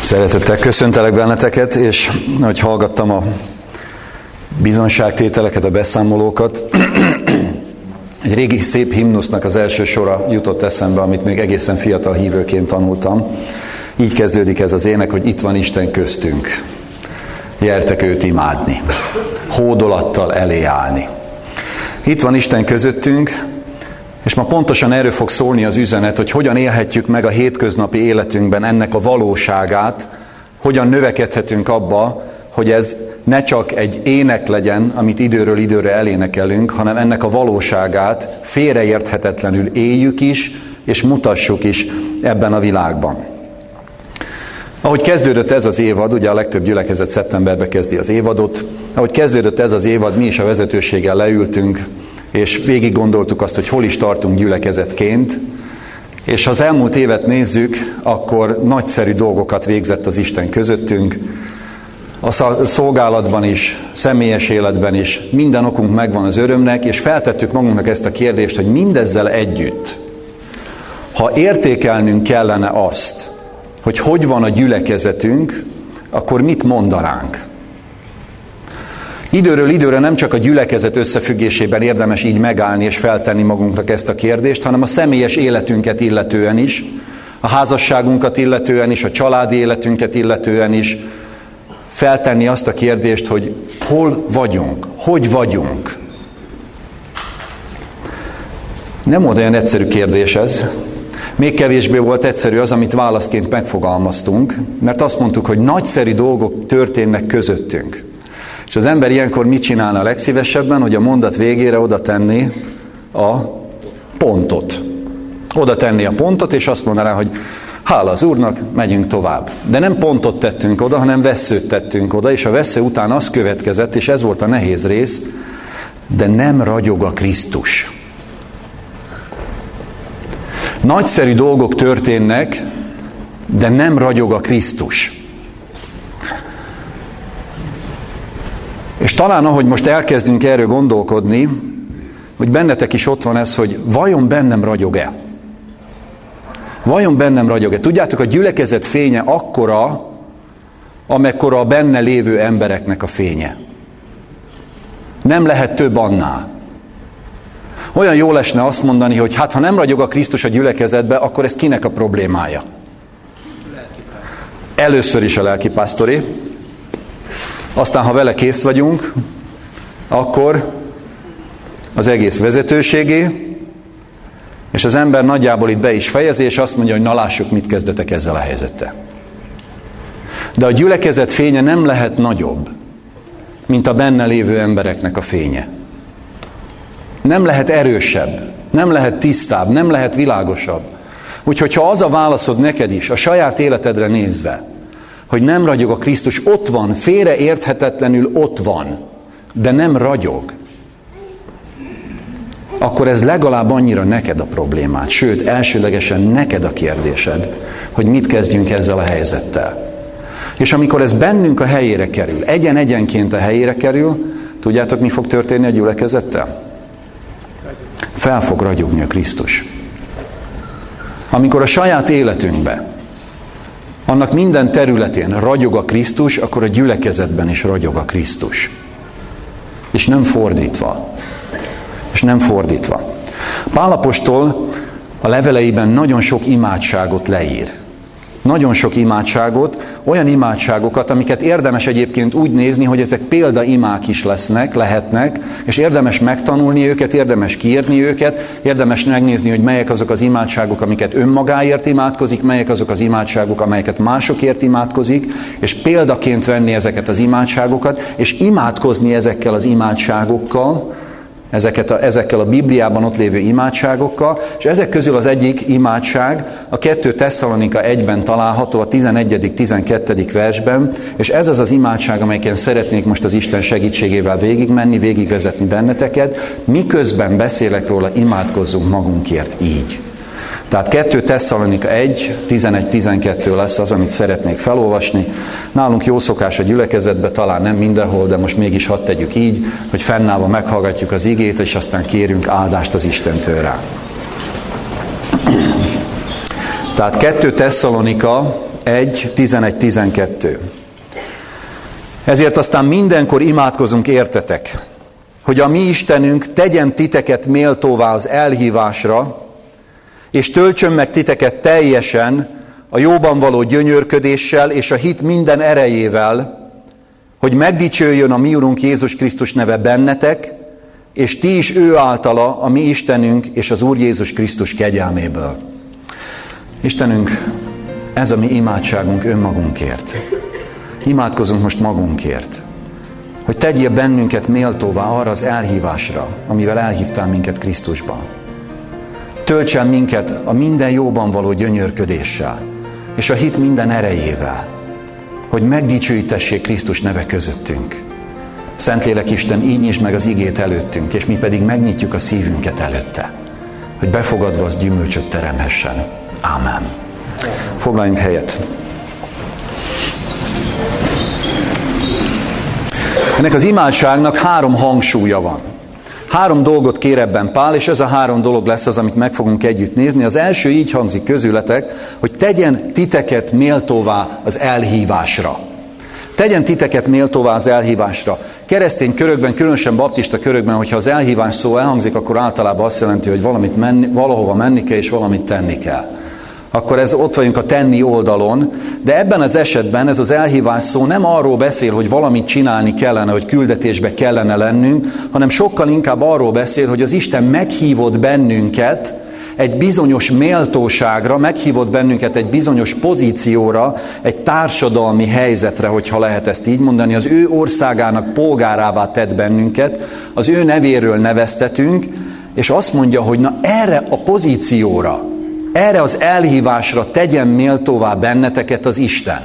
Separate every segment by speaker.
Speaker 1: Szeretettel köszöntelek benneteket, és ahogy hallgattam a bizonyságtételeket, a beszámolókat, egy régi szép himnusznak az első sora jutott eszembe, amit még egészen fiatal hívőként tanultam. Így kezdődik ez az ének, hogy itt van Isten köztünk. Gyertek őt imádni, hódolattal elé állni. Itt van Isten közöttünk, és ma pontosan erről fog szólni az üzenet, hogy hogyan élhetjük meg a hétköznapi életünkben ennek a valóságát, hogyan növekedhetünk abba, hogy ez ne csak egy ének legyen, amit időről időre elénekelünk, hanem ennek a valóságát félreérthetetlenül éljük is, és mutassuk is ebben a világban. Ahogy kezdődött ez az évad, ugye a legtöbb gyülekezet szeptemberben kezdi az évadot, ahogy kezdődött ez az évad, mi is a vezetőséggel leültünk, és végig gondoltuk azt, hogy hol is tartunk gyülekezetként, és ha az elmúlt évet nézzük, akkor nagyszerű dolgokat végzett az Isten közöttünk, a szolgálatban is, személyes életben is, minden okunk megvan az örömnek, és feltettük magunknak ezt a kérdést, hogy mindezzel együtt, ha értékelnünk kellene azt, hogy van a gyülekezetünk, akkor mit mondanánk? Időről időre nem csak a gyülekezet összefüggésében érdemes így megállni és feltenni magunknak ezt a kérdést, hanem a személyes életünket illetően is, a házasságunkat illetően is, a családi életünket illetően is feltenni azt a kérdést, hogy hol vagyunk, hogy vagyunk. Nem volt olyan egyszerű kérdés ez. Még kevésbé volt egyszerű az, amit válaszként megfogalmaztunk, mert azt mondtuk, hogy nagyszerű dolgok történnek közöttünk. És az ember ilyenkor mit csinálna a legszívesebben, hogy a mondat végére oda tenni a pontot. Oda tenni a pontot, és azt mondaná, hogy hála az Úrnak, megyünk tovább. De nem pontot tettünk oda, hanem vesszőt tettünk oda, és a vessző után az következett, és ez volt a nehéz rész, de nem ragyog a Krisztus. Nagyszerű dolgok történnek, de nem ragyog a Krisztus. És talán ahogy most elkezdünk erről gondolkodni, hogy bennetek is ott van ez, hogy vajon bennem ragyog-e? Vajon bennem ragyog-e? Tudjátok, a gyülekezet fénye akkora, amekkora a benne lévő embereknek a fénye. Nem lehet több annál. Olyan jó lesne azt mondani, hogy hát ha nem ragyog a Krisztus a gyülekezetbe, akkor ez kinek a problémája? Először is a lelkipásztoré. Aztán, ha vele kész vagyunk, akkor az egész vezetőségé, és az ember nagyjából itt be is fejezi, és azt mondja, hogy na lássuk, mit kezdetek ezzel a helyzettel. De a gyülekezet fénye nem lehet nagyobb, mint a benne lévő embereknek a fénye. Nem lehet erősebb, nem lehet tisztább, nem lehet világosabb. Úgyhogy ha az a válaszod neked is, a saját életedre nézve, hogy nem ragyog a Krisztus, ott van, félreérthetetlenül ott van, de nem ragyog, akkor ez legalább annyira neked a problémád, sőt, elsőlegesen neked a kérdésed, hogy mit kezdjünk ezzel a helyzettel. És amikor ez bennünk a helyére kerül, egyen-egyenként a helyére kerül, tudjátok, mi fog történni a gyülekezettel? Fel fog ragyogni a Krisztus. Amikor a saját életünkben, annak minden területén ragyog a Krisztus, akkor a gyülekezetben is ragyog a Krisztus. És nem fordítva. És nem fordítva. Pál apostol a leveleiben nagyon sok imádságot leír. Nagyon sok imádságot, olyan imádságokat, amiket érdemes egyébként úgy nézni, hogy ezek példaimák is lehetnek, és érdemes megtanulni őket, érdemes kiírni őket, érdemes megnézni, hogy melyek azok az imádságok, amiket önmagáért imádkozik, melyek azok az imádságok, amelyeket másokért imádkozik, és példaként venni ezeket az imádságokat, és imádkozni ezekkel az imádságokkal, ezekkel a Bibliában ott lévő imádságokkal, és ezek közül az egyik imádság a 2 Tesszalonika 1-ben található, a 11.-12. versben, és ez az az imádság, amelyen szeretnék most az Isten segítségével végigmenni, végigvezetni benneteket, miközben beszélek róla, imádkozzunk magunkért így. Tehát 2 Tesszalonika 1, 11-12 lesz az, amit szeretnék felolvasni. Nálunk jó szokás a gyülekezetben, talán nem mindenhol, de most mégis hadd tegyük így, hogy fennállva meghallgatjuk az igét, és aztán kérünk áldást az Istentől rá. Tehát 2 Tesszalonika 1, 11-12. Ezért aztán mindenkor imádkozunk értetek, hogy a mi Istenünk tegyen titeket méltóvá az elhívásra, és töltsön meg titeket teljesen a jóban való gyönyörködéssel és a hit minden erejével, hogy megdicsőjön a mi Urunk Jézus Krisztus neve bennetek, és ti is ő általa, a mi Istenünk és az Úr Jézus Krisztus kegyelméből. Istenünk, ez a mi imádságunk önmagunkért. Imádkozunk most magunkért, hogy tegyél bennünket méltóvá arra az elhívásra, amivel elhívtál minket Krisztusban. Tölts el minket a minden jóban való gyönyörködéssel, és a hit minden erejével, hogy megdicsőítessék Krisztus neve közöttünk. Szentlélek Isten, így nyisd meg az igét előttünk, és mi pedig megnyitjuk a szívünket előtte, hogy befogadva az gyümölcsöt teremhessen. Ámen. Foglaljunk helyet. Ennek az imádságnak 3 hangsúlya van. 3 dolgot kér ebben Pál, és ez a 3 dolog lesz az, amit meg fogunk együtt nézni. Az első így hangzik közületek, hogy tegyen titeket méltóvá az elhívásra. Tegyen titeket méltóvá az elhívásra. Keresztény körökben, különösen baptista körökben, hogyha az elhívás szó elhangzik, akkor általában azt jelenti, hogy valahova menni kell, és valamit tenni kell. Akkor ott vagyunk a tenni oldalon, de ebben az esetben ez az elhívás szó nem arról beszél, hogy valamit csinálni kellene, hogy küldetésbe kellene lennünk, hanem sokkal inkább arról beszél, hogy az Isten meghívott bennünket egy bizonyos méltóságra, meghívott bennünket egy bizonyos pozícióra, egy társadalmi helyzetre, hogyha lehet ezt így mondani, az ő országának polgárává tett bennünket, az ő nevéről neveztetünk, és azt mondja, hogy na erre a pozícióra, erre az elhívásra tegyen méltóvá benneteket az Isten.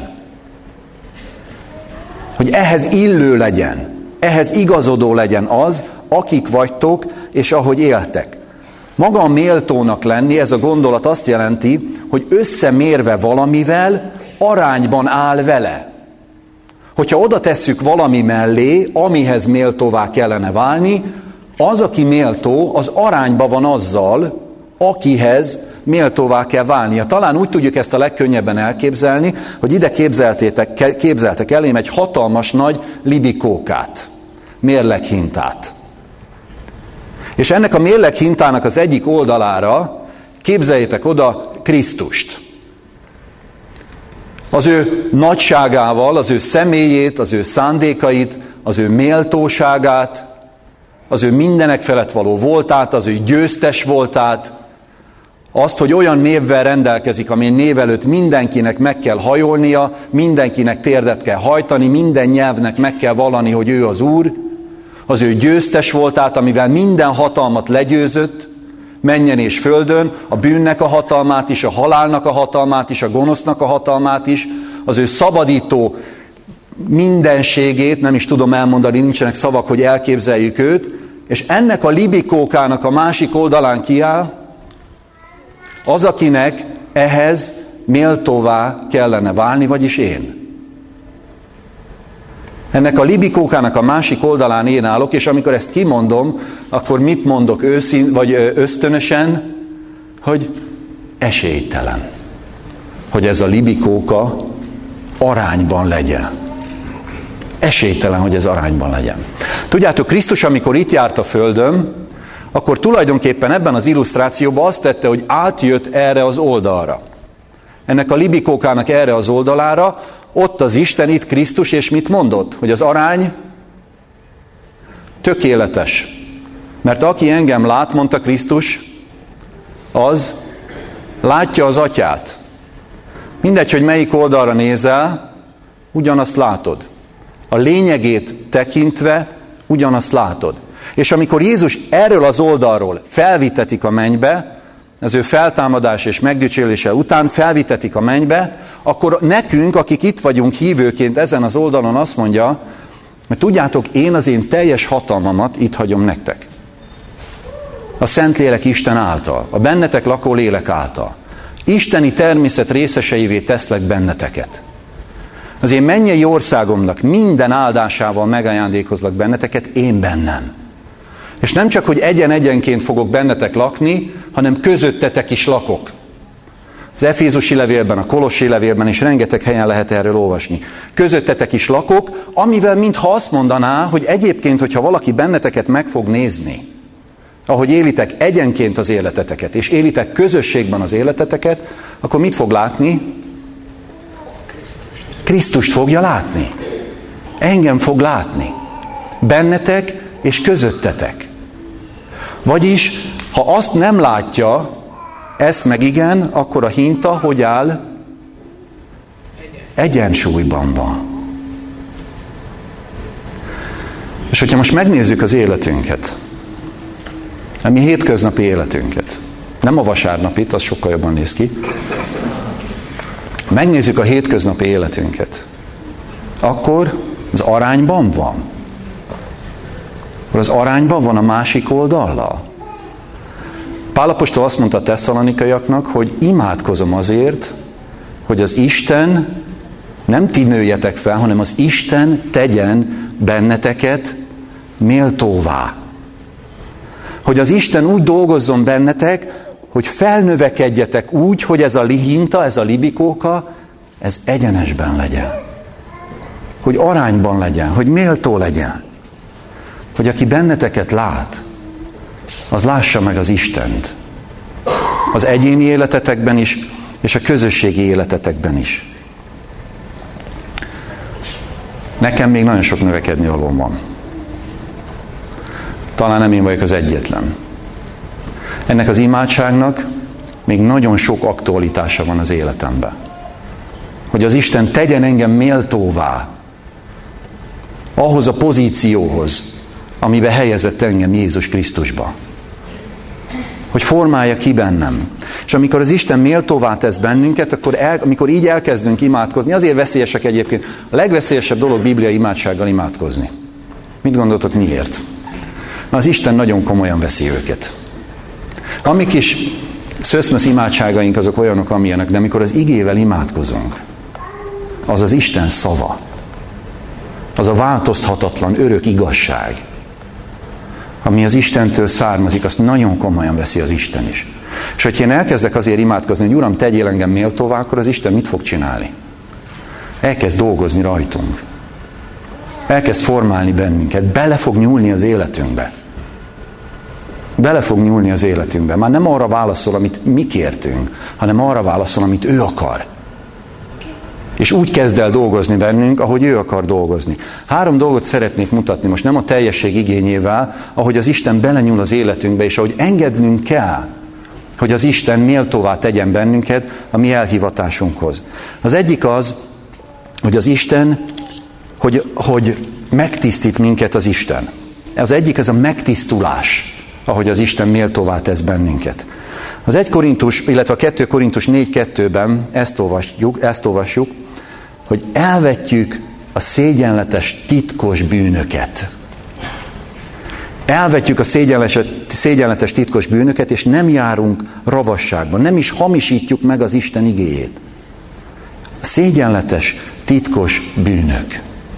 Speaker 1: Hogy ehhez illő legyen, ehhez igazodó legyen az, akik vagytok, és ahogy éltek. Maga a méltónak lenni, ez a gondolat azt jelenti, hogy összemérve valamivel, arányban áll vele. Hogyha oda tesszük valami mellé, amihez méltóvá kellene válni, az, aki méltó, az arányban van azzal, akihez méltóvá kell válnia. Talán úgy tudjuk ezt a legkönnyebben elképzelni, hogy ide képzeltek elém egy hatalmas nagy libikókát, mérleghintát. És ennek a mérleghintának az egyik oldalára képzeljétek oda Krisztust. Az ő nagyságával, az ő személyét, az ő szándékait, az ő méltóságát, az ő mindenek felett való voltát, az ő győztes voltát, azt, hogy olyan névvel rendelkezik, amely név előtt mindenkinek meg kell hajolnia, mindenkinek térdet kell hajtani, minden nyelvnek meg kell vallani, hogy ő az Úr, az ő győztes voltát, amivel minden hatalmat legyőzött, mennyen és földön, a bűnnek a hatalmát is, a halálnak a hatalmát is, a gonosznak a hatalmát is, az ő szabadító mindenségét, nem is tudom elmondani, nincsenek szavak, hogy elképzeljük őt, és ennek a libikókának a másik oldalán kiáll az, akinek ehhez méltóvá kellene válni, vagyis én. Ennek a libikókának a másik oldalán én állok, és amikor ezt kimondom, akkor mit mondok ösztönösen, hogy esélytelen, hogy ez a libikóka arányban legyen. Esélytelen, hogy ez arányban legyen. Tudjátok, Krisztus, amikor itt járt a földön, akkor tulajdonképpen ebben az illusztrációban azt tette, hogy átjött erre az oldalra. Ennek a libikókának erre az oldalára, ott az Isten, itt Krisztus, és mit mondott? Hogy az arány tökéletes. Mert aki engem lát, mondta Krisztus, az látja az Atyát. Mindegy, hogy melyik oldalra nézel, ugyanazt látod. A lényegét tekintve ugyanazt látod. És amikor Jézus erről az oldalról felvitetik a mennybe, az ő feltámadás és megdicsőlése után felvitetik a mennybe, akkor nekünk, akik itt vagyunk hívőként ezen az oldalon, azt mondja, hogy tudjátok, én az én teljes hatalmamat itt hagyom nektek. A Szentlélek Isten által, a bennetek lakó lélek által. Isteni természet részeseivé teszlek benneteket. Az én mennyei országomnak minden áldásával megajándékozlak benneteket, én bennem. És nem csak, hogy egyen-egyenként fogok bennetek lakni, hanem közöttetek is lakok. Az Efézusi levélben, a Kolossi levélben és rengeteg helyen lehet erről olvasni. Közöttetek is lakok, amivel mintha azt mondaná, hogy egyébként, hogyha valaki benneteket meg fog nézni, ahogy élitek egyenként az életeteket, és élitek közösségben az életeteket, akkor mit fog látni? Krisztust fogja látni. Engem fog látni. Bennetek és közöttetek. Vagyis, ha azt nem látja, ezt meg igen, akkor a hinta hogy áll? Egyensúlyban van. És hogyha most megnézzük az életünket, a mi hétköznapi életünket, nem a vasárnapit, az sokkal jobban néz ki, megnézzük a hétköznapi életünket, akkor az arányban van. Akkor az arányban van a másik oldallal. Pál apostol azt mondta a tesszalonikaiaknak, hogy imádkozom azért, hogy az Isten, nem ti nőjetek fel, hanem az Isten tegyen benneteket méltóvá. Hogy az Isten úgy dolgozzon bennetek, hogy felnövekedjetek úgy, hogy ez a lihinta, ez a libikóka, ez egyenesben legyen. Hogy arányban legyen, hogy méltó legyen. Hogy aki benneteket lát, az lássa meg az Istent. Az egyéni életetekben is, és a közösségi életetekben is. Nekem még nagyon sok növekedni valóm van. Talán nem én vagyok az egyetlen. Ennek az imádságnak még nagyon sok aktualitása van az életemben. Hogy az Isten tegyen engem méltóvá ahhoz a pozícióhoz, amiben helyezett engem Jézus Krisztusba. Hogy formálja ki bennem. És amikor az Isten méltóvá tesz bennünket, akkor amikor így elkezdünk imádkozni, azért veszélyesek egyébként. A legveszélyesebb dolog bibliai imádsággal imádkozni. Mit gondoltok miért? Na, az Isten nagyon komolyan veszi őket. A mi kis szöszmösz imádságaink azok olyanok, amilyenek, de amikor az igével imádkozunk, az az Isten szava. Az a változhatatlan, örök igazság, ami az Istentől származik, azt nagyon komolyan veszi az Isten is. És hogyha én elkezdek azért imádkozni, hogy Uram, tegyél engem méltóvá, akkor az Isten mit fog csinálni? Elkezd dolgozni rajtunk. Elkezd formálni bennünket. Bele fog nyúlni az életünkbe. Bele fog nyúlni az életünkbe. Már nem arra válaszol, amit mi kértünk, hanem arra válaszol, amit ő akar. És úgy kezd el dolgozni bennünk, ahogy ő akar dolgozni. 3 dolgot szeretnék mutatni most, nem a teljesség igényével, ahogy az Isten belenyúl az életünkbe, és ahogy engednünk kell, hogy az Isten méltóvá tegyen bennünket a mi elhivatásunkhoz. Az egyik az, hogy az Isten, hogy megtisztít minket az Isten. Az egyik, ez a megtisztulás, ahogy az Isten méltóvá tesz bennünket. Az 1 Korintus, illetve a 2 Korintus 4:2-ben ezt olvasjuk, hogy elvetjük a szégyenletes titkos bűnöket. Elvetjük a szégyenletes titkos bűnöket, és nem járunk ravasságban, nem is hamisítjuk meg az Isten igéjét. Szégyenletes titkos bűnök.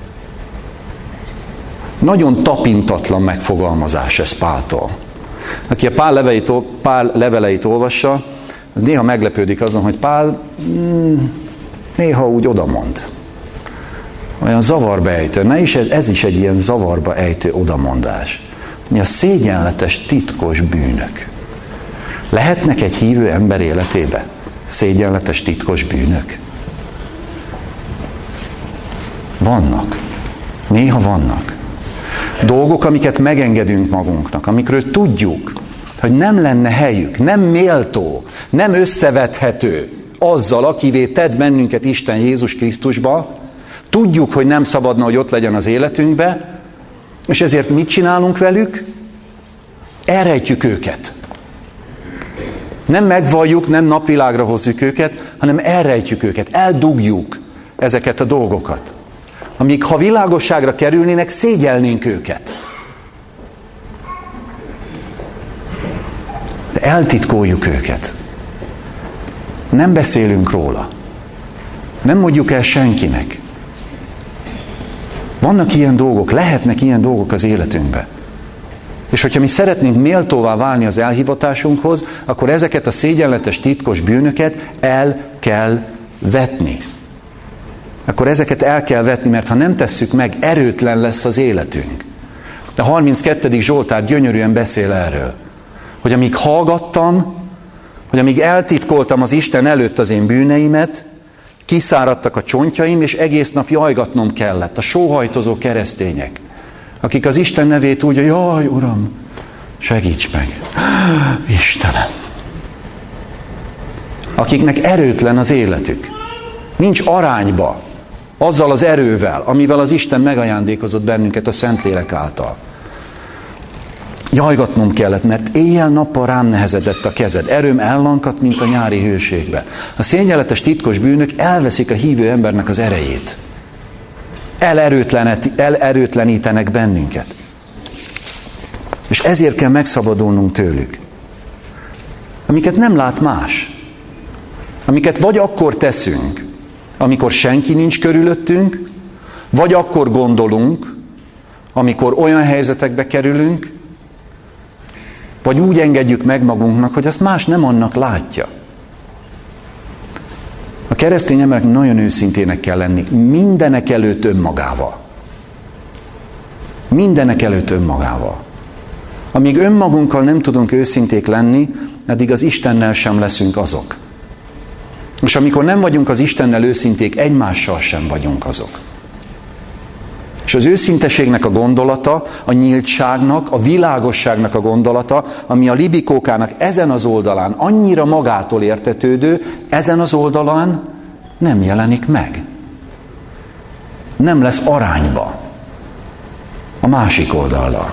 Speaker 1: Nagyon tapintatlan megfogalmazás ez Páltól. Aki a Pál leveleit olvassa, az néha meglepődik azon, hogy Pál néha úgy odamond. Olyan zavarba ejtő. Na és ez is egy ilyen zavarba ejtő odamondás. A szégyenletes titkos bűnök. Lehetnek egy hívő ember életébe szégyenletes titkos bűnök? Vannak. Néha vannak. Dolgok, amiket megengedünk magunknak, amikről tudjuk, hogy nem lenne helyük, nem méltó, nem összevethető azzal, akivé tett bennünket Isten Jézus Krisztusba. Tudjuk, hogy nem szabadna, hogy ott legyen az életünkbe, és ezért mit csinálunk velük? Elrejtjük őket. Nem megvalljuk, nem napvilágra hozzuk őket, hanem elrejtjük őket, eldugjuk ezeket a dolgokat. Amíg ha világosságra kerülnének, szégyelnénk őket. De eltitkoljuk őket. Nem beszélünk róla. Nem mondjuk el senkinek. Vannak ilyen dolgok, lehetnek ilyen dolgok az életünkben. És hogyha mi szeretnénk méltóvá válni az elhivatásunkhoz, akkor ezeket a szégyenletes, titkos bűnöket el kell vetni. Akkor ezeket el kell vetni, mert ha nem tesszük meg, erőtlen lesz az életünk. De 32. Zsoltár gyönyörűen beszél erről, hogy amíg hallgattam, hogy amíg eltitkoltam az Isten előtt az én bűneimet, kiszáradtak a csontjaim, és egész nap jajgatnom kellett. A sóhajtozó keresztények, akik az Isten nevét úgy, hogy jaj, Uram, segíts meg. Istenem. Akiknek erőtlen az életük. Nincs arányba azzal az erővel, amivel az Isten megajándékozott bennünket a Szentlélek által. Jajgatnom kellett, mert éjjel-nappal rám nehezedett a kezed. Erőm ellankadt, mint a nyári hőségbe. A szégyenletes, titkos bűnök elveszik a hívő embernek az erejét. Elerőtlenítenek bennünket. És ezért kell megszabadulnunk tőlük. Amiket nem lát más. Amiket vagy akkor teszünk, amikor senki nincs körülöttünk, vagy akkor gondolunk, amikor olyan helyzetekbe kerülünk, vagy úgy engedjük meg magunknak, hogy azt más nem annak látja. A keresztény embernek nagyon őszintének kell lenni, mindenek előtt önmagával. Mindenek előtt önmagával. Amíg önmagunkkal nem tudunk őszinték lenni, addig az Istennel sem leszünk azok. És amikor nem vagyunk az Istennel őszinték, egymással sem vagyunk azok. És az őszinteségnek a gondolata, a nyíltságnak, a világosságnak a gondolata, ami a libikókának ezen az oldalán annyira magától értetődő, ezen az oldalán nem jelenik meg. Nem lesz arányba a másik oldallal.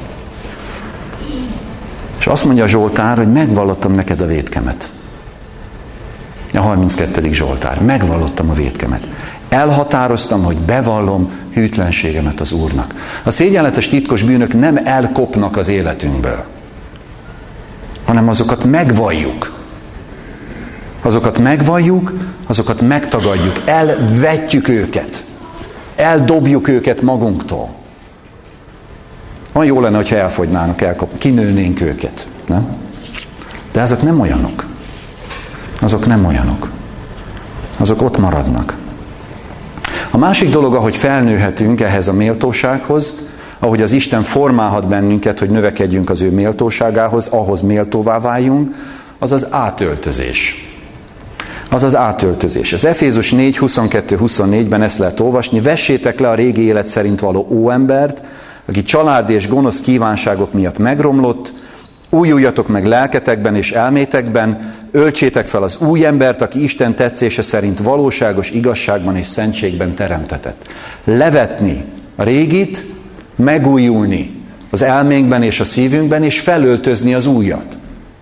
Speaker 1: És azt mondja Zsoltár, hogy megvallottam neked a vétkemet. A 32. Zsoltár. Megvallottam a vétkemet. Elhatároztam, hogy bevallom hűtlenségemet az Úrnak. A szégyenletes, titkos bűnök nem elkopnak az életünkből, hanem azokat megvalljuk. Azokat megvalljuk, azokat megtagadjuk, elvetjük őket. Eldobjuk őket magunktól. Olyan jó lenne, hogyha elfogynának, kinőnénk őket. Nem? De ezek nem olyanok. Azok nem olyanok. Azok ott maradnak. A másik dolog, ahogy felnőhetünk ehhez a méltósághoz, ahogy az Isten formálhat bennünket, hogy növekedjünk az ő méltóságához, ahhoz méltóvá váljunk, az az átöltözés. Az az átöltözés. Az Efézus 4, 22-24-ben ezt lehet olvasni. Vessétek le a régi élet szerint való óembert, aki családi és gonosz kívánságok miatt megromlott, újuljatok meg lelketekben és elmétekben, öltsétek fel az új embert, aki Isten tetszése szerint valóságos igazságban és szentségben teremtetett. Levetni a régit, megújulni az elménkben és a szívünkben, és felöltözni az újat.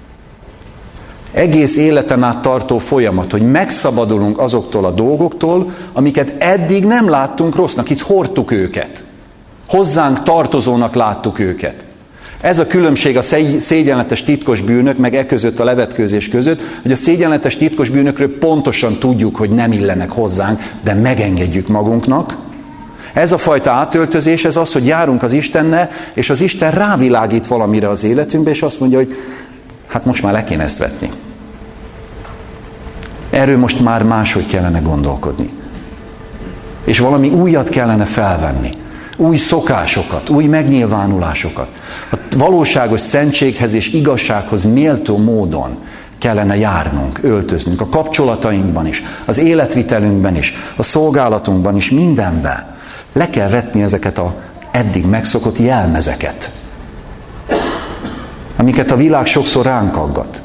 Speaker 1: Egész életen át tartó folyamat, hogy megszabadulunk azoktól a dolgoktól, amiket eddig nem láttunk rossznak, itt hordtuk őket. Hozzánk tartozónak láttuk őket. Ez a különbség a szégyenletes, titkos bűnök, meg között a levetkőzés között, hogy a szégyenletes, titkos bűnökről pontosan tudjuk, hogy nem illenek hozzánk, de megengedjük magunknak. Ez a fajta átöltözés, ez az, hogy járunk az Istennel, és az Isten rávilágít valamire az életünkbe, és azt mondja, hogy hát most már le kéne ezt vetni. Erről most már máshogy kellene gondolkodni. És valami újat kellene felvenni. Új szokásokat, új megnyilvánulásokat. A valóságos szentséghez és igazsághoz méltó módon kellene járnunk, öltöznünk. A kapcsolatainkban is, az életvitelünkben is, a szolgálatunkban is, mindenben. Le kell vetni ezeket az eddig megszokott jelmezeket, amiket a világ sokszor ránk aggat.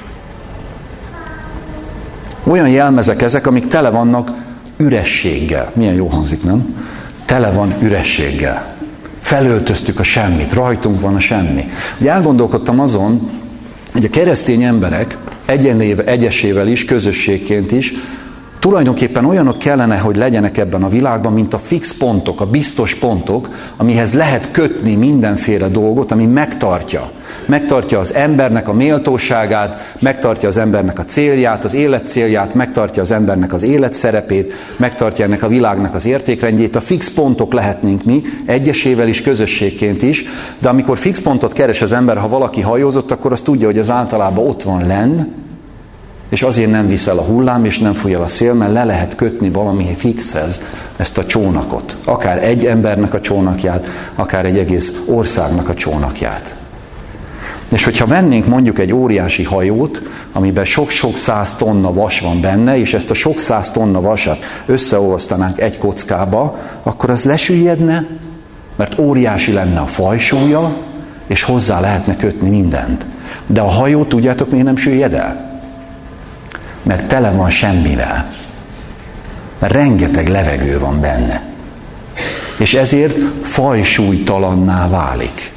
Speaker 1: Olyan jelmezek ezek, amik tele vannak ürességgel. Milyen jó hangzik, nem? Tele van ürességgel. Felöltöztük a semmit, rajtunk van a semmi. Ugye elgondolkodtam azon, hogy a keresztény emberek egyesével is, közösségként is Tulajdonképpen olyanok kellene, hogy legyenek ebben a világban, mint a fix pontok, a biztos pontok, amihez lehet kötni mindenféle dolgot, ami megtartja. Megtartja az embernek a méltóságát, megtartja az embernek a célját, az élet célját, megtartja az embernek az életszerepét, megtartja ennek a világnak az értékrendjét. A fix pontok lehetnénk mi, egyesével is, közösségként is, de amikor fix pontot keres az ember, ha valaki hajózott, akkor azt tudja, hogy az általában ott van lenn, és azért nem visz el a hullám, és nem fúj el a szél, mert le lehet kötni valami fixhez ezt a csónakot. Akár egy embernek a csónakját, akár egy egész országnak a csónakját. És hogyha vennénk mondjuk egy óriási hajót, amiben sok-sok száz tonna vas van benne, és ezt a sok száz tonna vasat összeolvasztanánk egy kockába, akkor az lesüllyedne, mert óriási lenne a fajsúlya, és hozzá lehetne kötni mindent. De a hajó, tudjátok, miért nem süllyed el? Mert tele van semmivel. Mert rengeteg levegő van benne. És ezért fajsúlytalanná válik.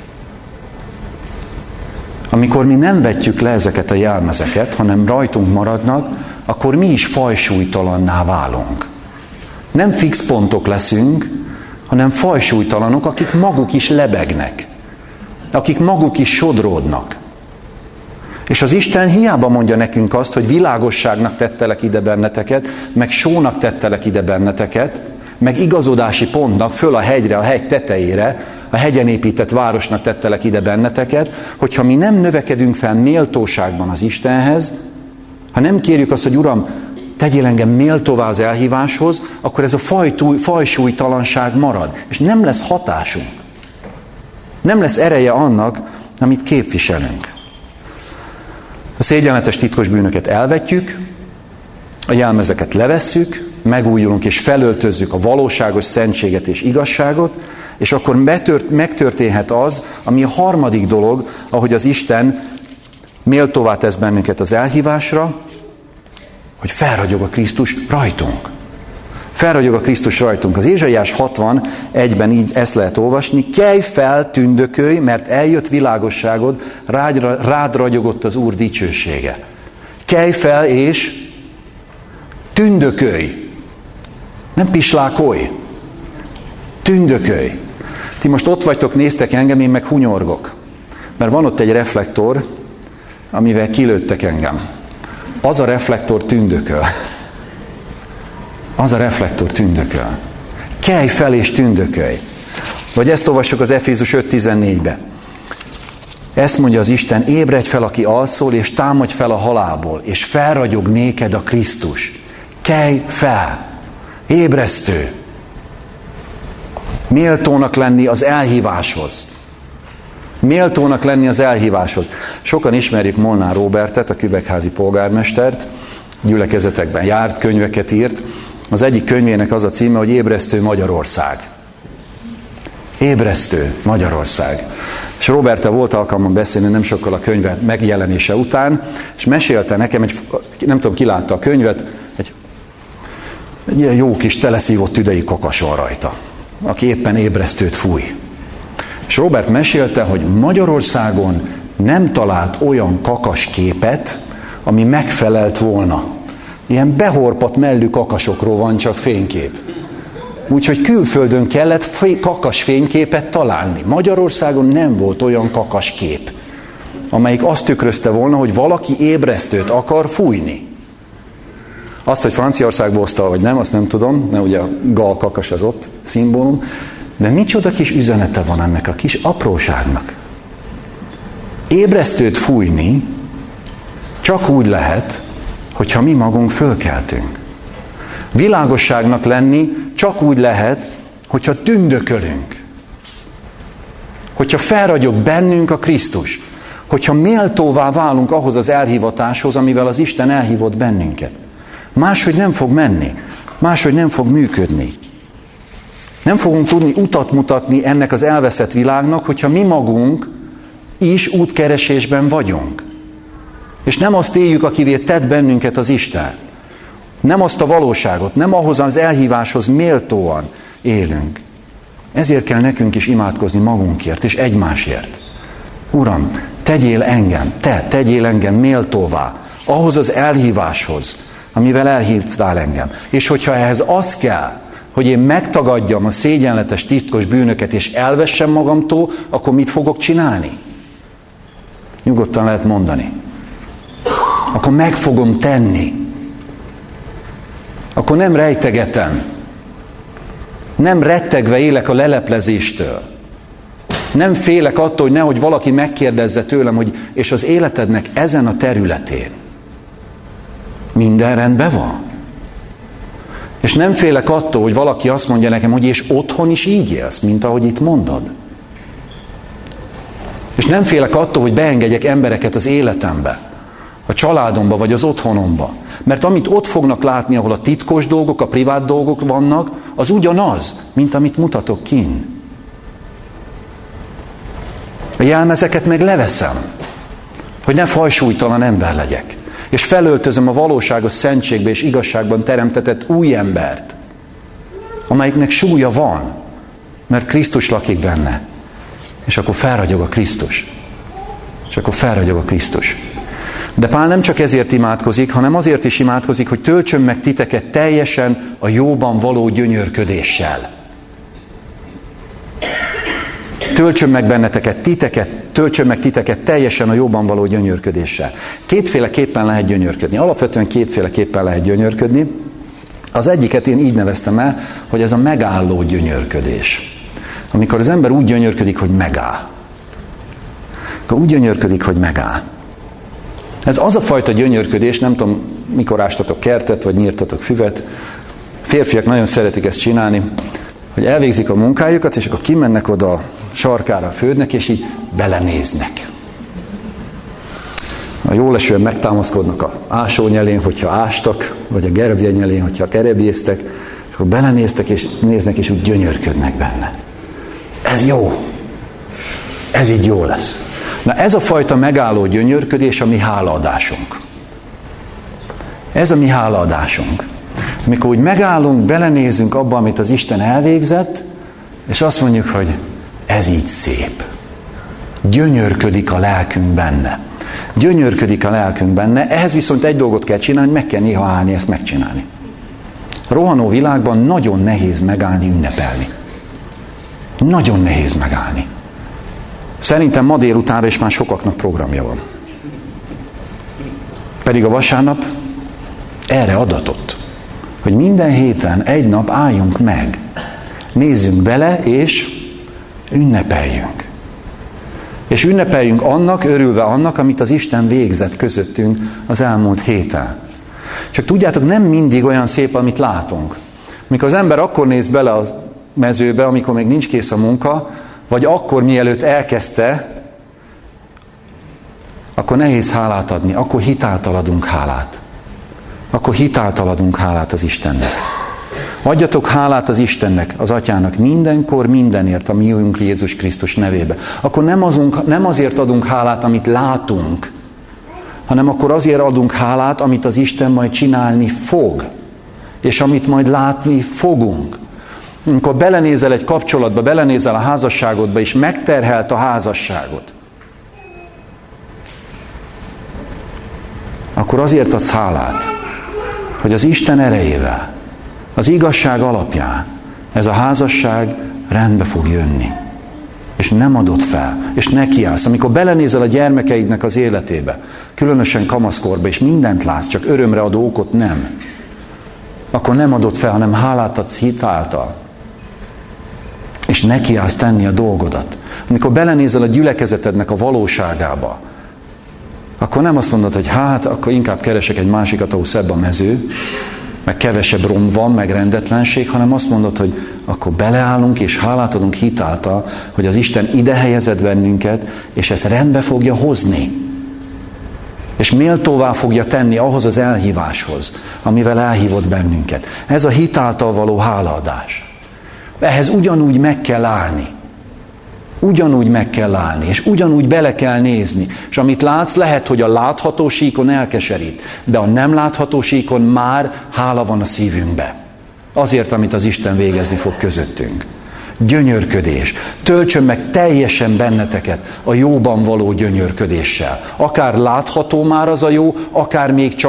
Speaker 1: Amikor mi nem vetjük le ezeket a jelmezeket, hanem rajtunk maradnak, akkor mi is fajsúlytalanná válunk. Nem fix pontok leszünk, hanem fajsúlytalanok, akik maguk is lebegnek. Akik maguk is sodródnak. És az Isten hiába mondja nekünk azt, hogy világosságnak tettelek ide benneteket, meg sónak tettelek ide benneteket, meg igazodási pontnak föl a hegyre, a hegy tetejére, a hegyen épített városnak tettelek ide benneteket, hogyha mi nem növekedünk fel méltóságban az Istenhez, ha nem kérjük azt, hogy Uram, tegyél engem méltóvá az elhíváshoz, akkor ez a fajsúlytalanság marad, és nem lesz hatásunk. Nem lesz ereje annak, amit képviselünk. A szégyenletes titkos bűnöket elvetjük, a jelmezeket levesszük, megújulunk és felöltözzük a valóságos szentséget és igazságot, és akkor megtörténhet az, ami a harmadik dolog, ahogy az Isten méltóvá tesz bennünket az elhívásra, hogy felragyog a Krisztus rajtunk. Felragyog a Krisztus rajtunk. Az Ézsaiás 61-ben így ezt lehet olvasni. Kelj fel, tündökölj, mert eljött világosságod, rád ragyogott az Úr dicsősége. Kelj fel és tündökölj. Nem pislákolj. Tündökölj. Ti most ott vagytok, néztek engem, én meg hunyorgok. Mert van ott egy reflektor, amivel kilőttek engem. Az a reflektor tündököl. Az a reflektor tündököl. Kelj fel és tündökölj. Vagy ezt olvassuk az Efézus 5.14-be. Ezt mondja az Isten, ébredj fel, aki alszol, és támadj fel a halálból, és felragyog néked a Krisztus. Kelj fel. Ébresztő. Méltónak lenni az elhíváshoz. Méltónak lenni az elhíváshoz. Sokan ismerjük Molnár Róbertet, a kübekházi polgármestert, gyülekezetekben járt, könyveket írt. Az egyik könyvének az a címe, hogy Ébresztő Magyarország. Ébresztő Magyarország. És Róberttel volt alkalmam beszélni nem sokkal a könyve megjelenése után, és mesélte nekem, nem tudom, ki látta a könyvet, egy ilyen jó kis teleszívott tüdei kakas van rajta, aki éppen ébresztőt fúj. És Róbert mesélte, hogy Magyarországon nem talált olyan kakas képet, ami megfelelt volna. Ilyen behorpadt mellű kakasokról van csak fénykép. Úgyhogy külföldön kellett kakas fényképet találni. Magyarországon nem volt olyan kakas kép, amelyik azt tükrözte volna, hogy valaki ébresztőt akar fújni. Azt, hogy Franciaországból hozta, vagy nem, azt nem tudom, mert ugye a gal kakas az ott szimbólum, de micsoda kis üzenete van ennek a kis apróságnak. Ébresztőt fújni csak úgy lehet, hogyha mi magunk fölkeltünk. Világosságnak lenni csak úgy lehet, hogyha tündökölünk. Hogyha felragyog bennünk a Krisztus. Hogyha méltóvá válunk ahhoz az elhivatáshoz, amivel az Isten elhívott bennünket. Máshogy nem fog menni. Máshogy nem fog működni. Nem fogunk tudni utat mutatni ennek az elveszett világnak, hogyha mi magunk is útkeresésben vagyunk. És nem azt éljük, akivé tett bennünket az Isten. Nem azt a valóságot, nem ahhoz az elhíváshoz méltóan élünk. Ezért kell nekünk is imádkozni magunkért és egymásért. Uram, tegyél engem méltóvá ahhoz az elhíváshoz, amivel elhívtál engem. És hogyha ehhez az kell, hogy én megtagadjam a szégyenletes, titkos bűnöket, és elvessem magamtól, akkor mit fogok csinálni? Nyugodtan lehet mondani. Akkor meg fogom tenni. Akkor nem rejtegetem. Nem rettegve élek a leleplezéstől. Nem félek attól, hogy nehogy valaki megkérdezze tőlem, hogy és az életednek ezen a területén minden rendben van? És nem félek attól, hogy valaki azt mondja nekem, hogy és otthon is így élsz, mint ahogy itt mondod. És nem félek attól, hogy beengedjek embereket az életembe, a családomba vagy az otthonomba. Mert amit ott fognak látni, ahol a titkos dolgok, a privát dolgok vannak, az ugyanaz, mint amit mutatok kint. A jelmezeket meg leveszem, hogy ne fajsúlytalan ember legyek. És felöltözöm a valóságos szentségbe és igazságban teremtetett új embert, amelyiknek súlya van, mert Krisztus lakik benne. És akkor felragyog a Krisztus. És akkor felragyog a Krisztus. De Pál nem csak ezért imádkozik, hanem azért is imádkozik, hogy töltsön meg titeket teljesen a jóban való gyönyörködéssel. Töltsön meg töltsön meg titeket teljesen a jóban való gyönyörködéssel. Kétféleképpen lehet gyönyörködni. Alapvetően kétféleképpen lehet gyönyörködni. Az egyiket én így neveztem el, hogy ez a megálló gyönyörködés. Amikor az ember úgy gyönyörködik, hogy megáll. Akkor úgy gyönyörködik, hogy megáll. Ez az a fajta gyönyörködés, nem tudom, mikor ástatok kertet, vagy nyírtatok füvet. Férfiak nagyon szeretik ezt csinálni, hogy elvégzik a munkájukat, és akkor kimennek oda a sarkára a földnek, és így belenéznek. A jól esően megtámaszkodnak a ásónyelén, hogyha ástak, vagy a gerebjenyelén, hogyha gerebjéztek, és akkor belenéztek, és néznek, és úgy gyönyörködnek benne. Ez jó. Ez így jó lesz. Na ez a fajta megálló gyönyörködés a mi hálaadásunk. Ez a mi hálaadásunk. Mikor úgy megállunk, belenézünk abba, amit az Isten elvégzett, és azt mondjuk, hogy ez így szép. Gyönyörködik a lelkünk benne. Gyönyörködik a lelkünk benne, ehhez viszont egy dolgot kell csinálni, meg kell néha állni ezt megcsinálni. A rohanó világban nagyon nehéz megállni, ünnepelni. Nagyon nehéz megállni. Szerintem ma délutánra is már sokaknak programja van. Pedig a vasárnap erre adatott, hogy minden héten egy nap álljunk meg, nézzünk bele, és ünnepeljünk. És ünnepeljünk annak, örülve annak, amit az Isten végzett közöttünk az elmúlt héten. Csak tudjátok, nem mindig olyan szép, amit látunk. Mikor az ember akkor néz bele a mezőbe, amikor még nincs kész a munka, vagy akkor, mielőtt elkezdte, akkor nehéz hálát adni, akkor hitáltal adunk hálát. Akkor hitáltal adunk hálát az Istennek. Adjatok hálát az Istennek, az Atyának mindenkor, mindenért, a mi Úrunk Jézus Krisztus nevébe. Akkor nem azért adunk hálát, amit látunk, hanem akkor azért adunk hálát, amit az Isten majd csinálni fog, és amit majd látni fogunk. Amikor belenézel egy kapcsolatba, belenézel a házasságodba, és megterhelt a házasságot, akkor azért adsz hálát, hogy az Isten erejével, az igazság alapján ez a házasság rendbe fog jönni. És nem adod fel, és nekiállsz. Amikor belenézel a gyermekeidnek az életébe, különösen kamaszkorba, és mindent látsz, csak örömre adó okot nem, akkor nem adod fel, hanem hálát adsz hit által. És nekiállsz tenni a dolgodat. Amikor belenézel a gyülekezetednek a valóságába, akkor nem azt mondod, hogy hát, akkor inkább keresek egy másikat, ahol szebb a mező, meg kevesebb rom van, meg rendetlenség, hanem azt mondod, hogy akkor beleállunk, és hálát adunk hitáltal, hogy az Isten ide helyezett bennünket, és ezt rendbe fogja hozni. És méltóvá fogja tenni ahhoz az elhíváshoz, amivel elhívott bennünket. Ez a hitáltal való hálaadás. Ehhez ugyanúgy meg kell állni. Ugyanúgy meg kell állni, és ugyanúgy bele kell nézni. És amit látsz, lehet, hogy a látható síkon elkeserít, de a nem látható síkon már hála van a szívünkbe. Azért, amit az Isten végezni fog közöttünk. Gyönyörködés. Töltsön meg teljesen benneteket a jóban való gyönyörködéssel. Akár látható már az a jó, akár még csak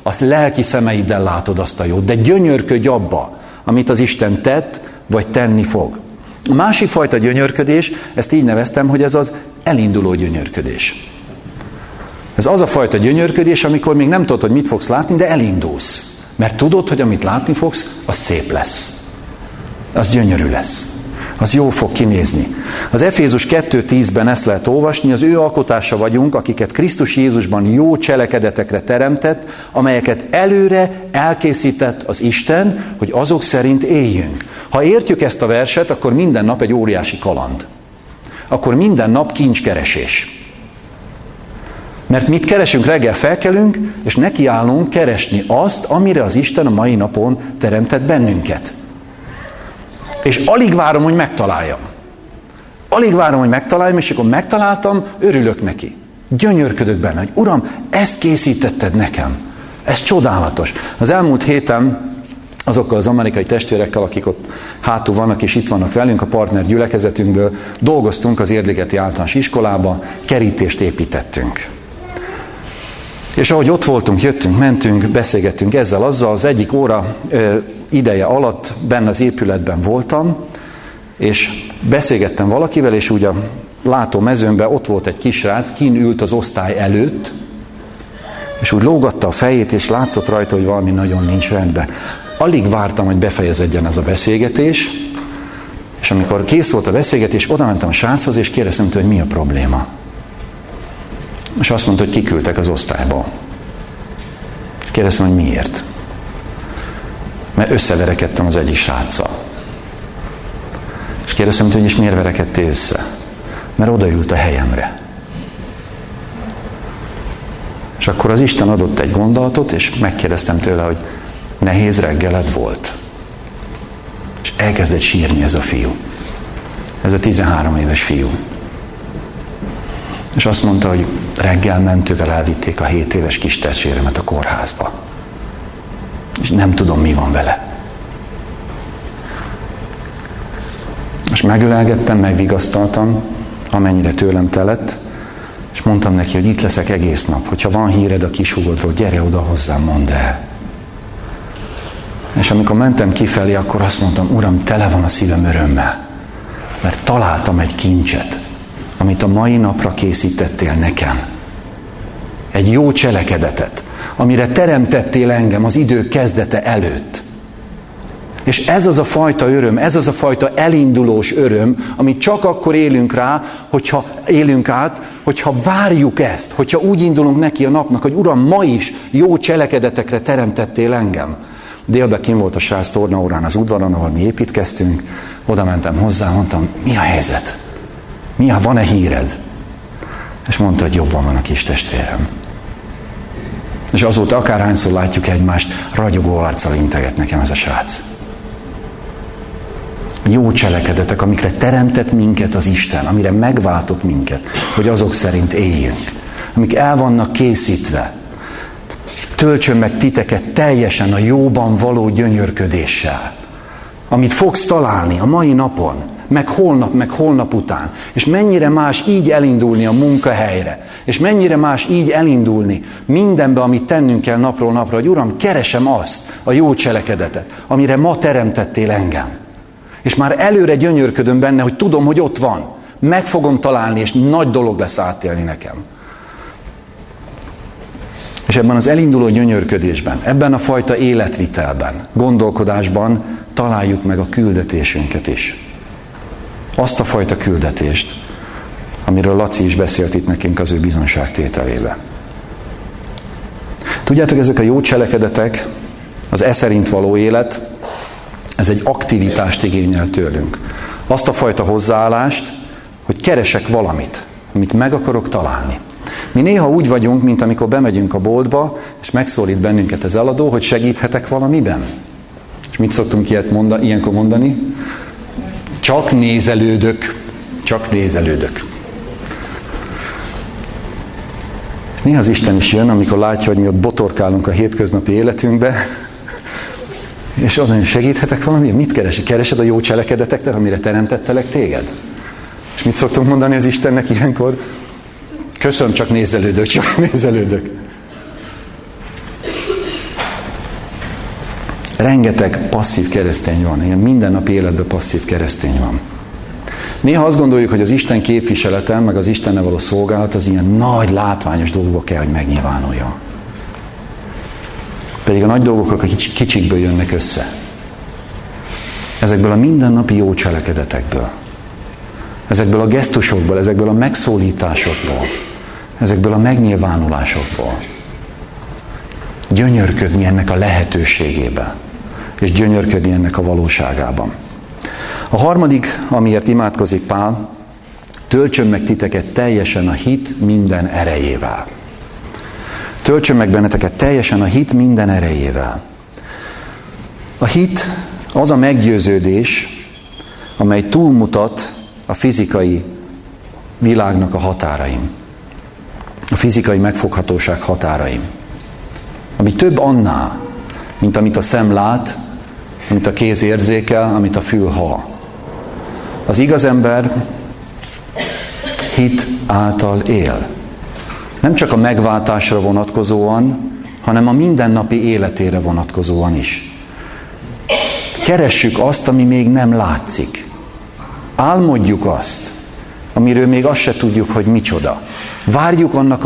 Speaker 1: azt lelki szemeiddel látod azt a jót, de gyönyörködj abba, amit az Isten tett, vagy tenni fog. A másik fajta gyönyörködés, ezt így neveztem, hogy ez az elinduló gyönyörködés. Ez az a fajta gyönyörködés, amikor még nem tudod, hogy mit fogsz látni, de elindulsz. Mert tudod, hogy amit látni fogsz, az szép lesz. Az gyönyörű lesz. Az jó fog kinézni. Az Efézus 2:10-ben ezt lehet olvasni, az ő alkotása vagyunk, akiket Krisztus Jézusban jó cselekedetekre teremtett, amelyeket előre elkészített az Isten, hogy azok szerint éljünk. Ha értjük ezt a verset, akkor minden nap egy óriási kaland. Akkor minden nap kincskeresés. Mert mit keresünk? Reggel felkelünk, és nekiállunk keresni azt, amire az Isten a mai napon teremtett bennünket. És alig várom, hogy megtaláljam. Alig várom, hogy megtaláljam, és akkor megtaláltam, örülök neki. Gyönyörködök benne, hogy Uram, ezt készítetted nekem. Ez csodálatos. Az elmúlt héten azokkal az amerikai testvérekkel, akik ott hátul vannak és itt vannak velünk, a partner gyülekezetünkből dolgoztunk az Érdligeti Általános Iskolába, kerítést építettünk. És ahogy ott voltunk, jöttünk, mentünk, beszélgettünk ezzel-azzal, az egyik óra ideje alatt benne az épületben voltam, és beszélgettem valakivel, és úgy a látómezőmben ott volt egy kisrác, kín ült az osztály előtt, és úgy lógatta a fejét, és látszott rajta, hogy valami nagyon nincs rendben. Alig vártam, hogy befejeződjen ez a beszélgetés, és amikor kész volt a beszélgetés, oda mentem a sráchoz, és kérdeztem tőle, hogy mi a probléma. És azt mondta, hogy kiküldtek az osztályból. És kérdeztem, hogy miért. Mert összeverekedtem az egyik sráccal. És kérdeztem, hogy és miért verekedtél össze? Mert odaült a helyemre. És akkor az Isten adott egy gondolatot, és megkérdeztem tőle, hogy nehéz reggeled volt. És elkezdett sírni ez a fiú. Ez a 13 éves fiú. És azt mondta, hogy reggel mentővel elvitték a 7 éves kis testvéremet a kórházba. És nem tudom, mi van vele. És megölelgettem, megvigasztaltam, amennyire tőlem telett, és mondtam neki, hogy itt leszek egész nap. Hogyha van híred a kishúgodról, gyere oda hozzám, mondd el. És amikor mentem kifelé, akkor azt mondtam, Uram, tele van a szívem örömmel, mert találtam egy kincset, amit a mai napra készítettél nekem. Egy jó cselekedetet, amire teremtettél engem az idő kezdete előtt. És ez az a fajta öröm, ez az a fajta elindulós öröm, amit csak akkor élünk át, hogyha várjuk ezt, hogyha úgy indulunk neki a napnak, hogy Uram, ma is jó cselekedetekre teremtettél engem. Délben kim volt a srác tornaórán az udvaron, ahol mi építkeztünk, oda mentem hozzá, mondtam, mi a helyzet? Van-e híred? És mondta, hogy jobban van a kis testvérem. És azóta akárhányszor látjuk egymást, ragyogó arccal integet nekem ez a srác. Jó cselekedetek, amikre teremtett minket az Isten, amire megváltott minket, hogy azok szerint éljünk. Amik el vannak készítve. Töltsön meg titeket teljesen a jóban való gyönyörködéssel. Amit fogsz találni a mai napon, meg holnap után. És mennyire más így elindulni a munkahelyre. És mennyire más így elindulni mindenbe, amit tennünk kell napról napra, hogy Uram, keresem azt, a jó cselekedetet, amire ma teremtettél engem. És már előre gyönyörködöm benne, hogy tudom, hogy ott van. Meg fogom találni, és nagy dolog lesz átélni nekem. És ebben az elinduló gyönyörködésben, ebben a fajta életvitelben, gondolkodásban találjuk meg a küldetésünket is. Azt a fajta küldetést, amiről Laci is beszélt itt nekünk az ő bizonságtételébe. Tudjátok, ezek a jó cselekedetek, az szerint való élet, ez egy aktivitást igényel tőlünk. Azt a fajta hozzáállást, hogy keresek valamit, amit meg akarok találni. Mi néha úgy vagyunk, mint amikor bemegyünk a boltba, és megszólít bennünket az eladó, hogy segíthetek valamiben. És mit szoktunk ilyenkor mondani? Csak nézelődök. Csak nézelődök. Néha az Isten is jön, amikor látja, hogy mi ott botorkálunk a hétköznapi életünkbe, és oda, hogy segíthetek valami? Mit keresed? Keresed a jó cselekedeteket, amire teremtettelek téged? És mit szoktunk mondani az Istennek ilyenkor? Köszönöm, csak nézelődök, csak nézelődök. Rengeteg passzív keresztény van, ilyen mindennapi életben passzív keresztény van. Néha azt gondoljuk, hogy az Isten képviselete, meg az Istennel való szolgálat az ilyen nagy, látványos dolgok kell, hogy megnyilvánuljon. Pedig a nagy dolgok a kicsikből jönnek össze. Ezekből a mindennapi jó cselekedetekből, ezekből a gesztusokból, ezekből a megszólításokból, ezekből a megnyilvánulásokból. Gyönyörködni ennek a lehetőségében, és gyönyörködni ennek a valóságában. A harmadik, amiért imádkozik Pál, töltsön meg titeket teljesen a hit minden erejével. Töltsön meg benneteket teljesen a hit minden erejével. A hit az a meggyőződés, amely túlmutat a fizikai világnak a határain. A fizikai megfoghatóság határain. Ami több annál, mint amit a szem lát, amit a kéz érzékel, amit a fül hall. Az igaz ember hit által él. Nem csak a megváltásra vonatkozóan, hanem a mindennapi életére vonatkozóan is. Keressük azt, ami még nem látszik. Álmodjuk azt, amiről még azt se tudjuk, hogy micsoda. Várjuk annak a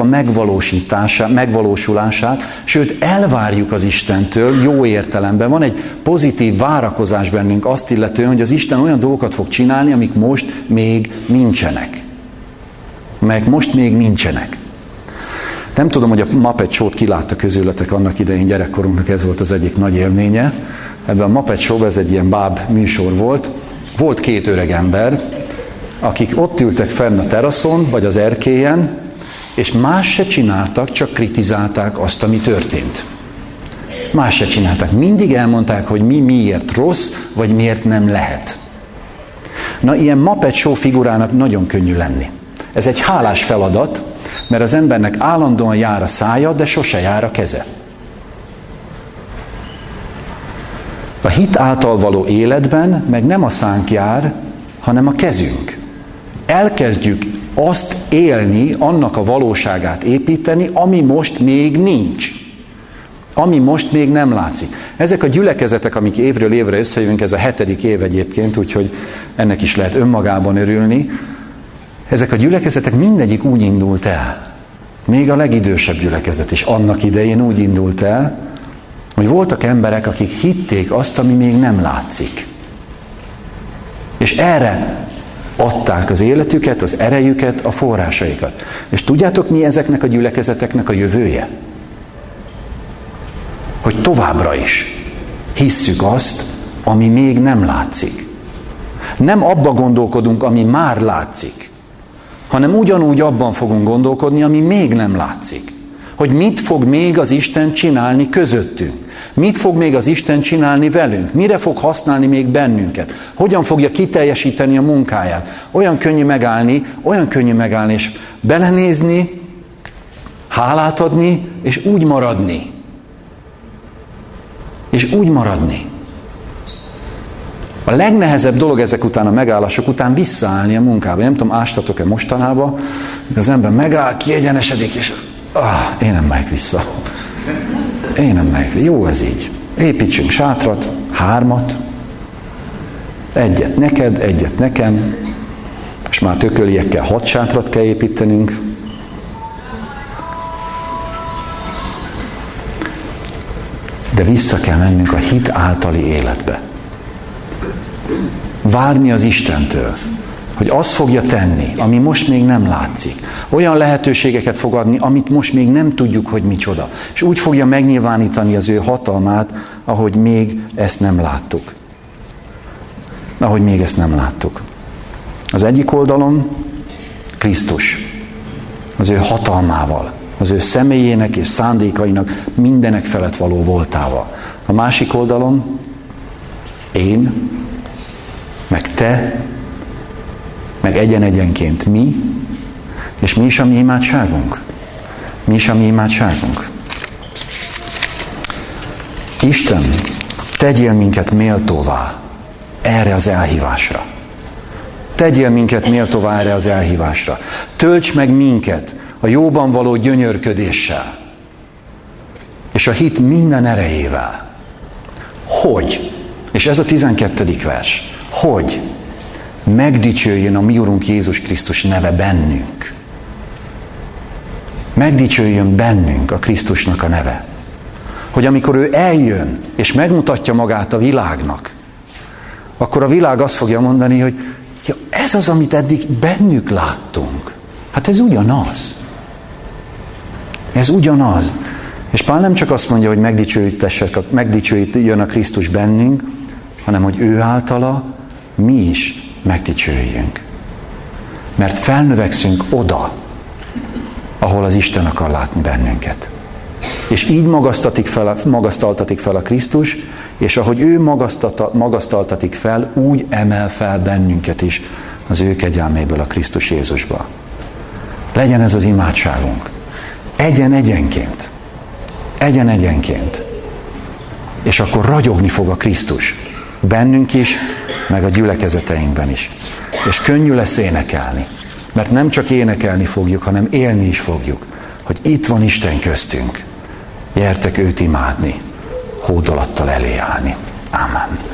Speaker 1: megvalósulását, sőt elvárjuk az Istentől jó értelemben. Van egy pozitív várakozás bennünk azt illetően, hogy az Isten olyan dolgokat fog csinálni, amik most még nincsenek. Amelyek most még nincsenek. Nem tudom, hogy a Muppet Show-t kilátta közületek annak idején, gyerekkorunknak ez volt az egyik nagy élménye. Ebben a Muppet Show, ez egy ilyen báb műsor volt. Volt két öreg ember, akik ott ültek fenn a teraszon, vagy az erkélyen, és más se csináltak, csak kritizálták azt, ami történt. Más se csinálták. Mindig elmondták, hogy miért rossz, vagy miért nem lehet. Na, ilyen Muppet Show figurának nagyon könnyű lenni. Ez egy hálás feladat, mert az embernek állandóan jár a szája, de sose jár a keze. A hit által való életben meg nem a szánk jár, hanem a kezünk. Elkezdjük azt élni, annak a valóságát építeni, ami most még nincs. Ami most még nem látszik. Ezek a gyülekezetek, amik évről évre összejövünk, ez a 7. év egyébként, úgyhogy ennek is lehet önmagában örülni. Ezek a gyülekezetek mindegyik úgy indult el. Még a legidősebb gyülekezet is annak idején úgy indult el, hogy voltak emberek, akik hitték azt, ami még nem látszik. És erre adták az életüket, az erejüket, a forrásaikat. És tudjátok, mi ezeknek a gyülekezeteknek a jövője? Hogy továbbra is hisszük azt, ami még nem látszik. Nem abba gondolkodunk, ami már látszik, hanem ugyanúgy abban fogunk gondolkodni, ami még nem látszik. Hogy mit fog még az Isten csinálni közöttünk. Mit fog még az Isten csinálni velünk? Mire fog használni még bennünket? Hogyan fogja kiteljesíteni a munkáját? Olyan könnyű megállni, és belenézni, hálát adni, és úgy maradni. És úgy maradni. A legnehezebb dolog ezek után, a megállások után visszaállni a munkába. Nem tudom, ástatok-e mostanában, az ember megáll, kiegyenesedik, és én nem megyek vissza. Én nem megyek. Jó ez így. Építsünk sátrat, 3, egyet neked, egyet nekem, és már tököliekkel 6 sátrat kell építenünk. De vissza kell mennünk a hit általi életbe. Várni az Istentől, hogy azt fogja tenni, ami most még nem látszik. Olyan lehetőségeket fog adni, amit most még nem tudjuk, hogy micsoda. És úgy fogja megnyilvánítani az ő hatalmát, ahogy még ezt nem láttuk. Ahogy még ezt nem láttuk. Az egyik oldalon Krisztus, az ő hatalmával, az ő személyének és szándékainak mindenek felett való voltával. A másik oldalon én, meg te, meg egyenként mi, és mi is a mi imádságunk. Mi is a mi imádságunk. Isten, tegyél minket méltóvá erre az elhívásra. Tegyél minket méltóvá erre az elhívásra. Tölts meg minket a jóban való gyönyörködéssel, és a hit minden erejével. Hogy? És ez a 12. vers. Hogy megdicsőjön a mi Urunk Jézus Krisztus neve bennünk. Megdicsőjön bennünk a Krisztusnak a neve. Hogy amikor ő eljön, és megmutatja magát a világnak, akkor a világ azt fogja mondani, hogy ja, ez az, amit eddig bennük láttunk. Hát ez ugyanaz. Ez ugyanaz. És Pál nem csak azt mondja, hogy megdicsőjön a Krisztus bennünk, hanem hogy ő általa mi is megdicsőjünk. Mert felnövekszünk oda, ahol az Isten akar látni bennünket. És így magasztaltatik fel a Krisztus, és ahogy ő magasztaltatik fel, úgy emel fel bennünket is az ő kegyelméből a Krisztus Jézusba. Legyen ez az imádságunk. Egyen-egyenként. Egyen-egyenként. És akkor ragyogni fog a Krisztus. Bennünk is, meg a gyülekezeteinkben is. És könnyű lesz énekelni. Mert nem csak énekelni fogjuk, hanem élni is fogjuk. Hogy itt van Isten köztünk. Gyertek őt imádni. Hódolattal elé állni. Ámen.